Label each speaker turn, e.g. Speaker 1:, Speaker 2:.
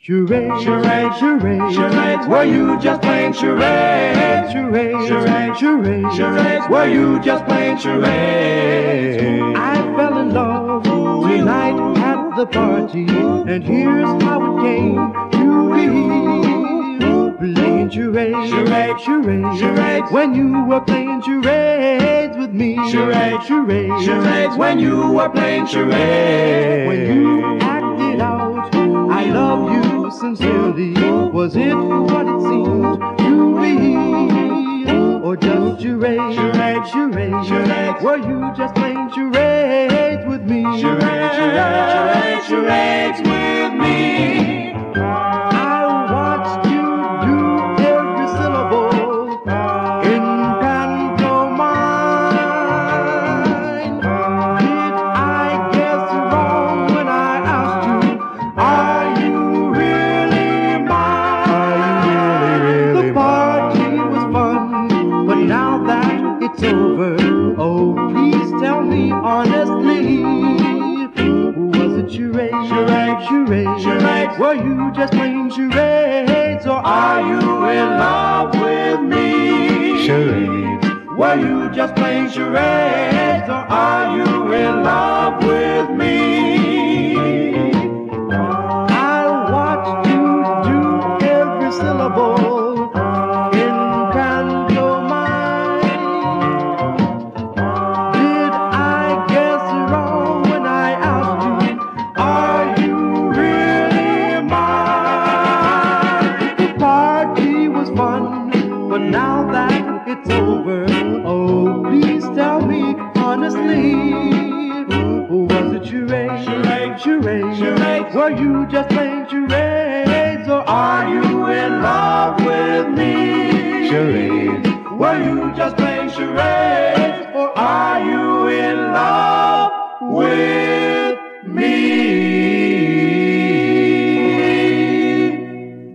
Speaker 1: Charades, charades, charades, charades, were you just playing charades? Charades, charades, charades, charades, were you just playing charades? I fell in love tonight at the party, and here's how it came to be. Playing charades, charades, charades, charades, when you were playing charades with me. Charades, charades, charades, when you were playing charades. When you acted out, I love you sincerely. Was it what it seemed to be? Or just charades, charades, charades, charades, were you just playing charades with me? Charades, charades, charades, charades with me. I watched you do every syllable in pantomime. Did I guess wrong when I asked you, are you really mine? The party was fun, but now that it's over, oh, please tell me honestly, was it charades, charades, charades, charades? Were you just playing charades, or are you in love with me? Charades. Were you just playing charades, or are you in love with me? I watched you do every syllable in pantomime. Did I guess wrong when I asked you, are you really mine? The party was fun, but now that it's over, oh, please tell me honestly, was it charades, charades, charades, charades? Were you just playing charades, or are you in love with me? Charades. Were you just playing charades?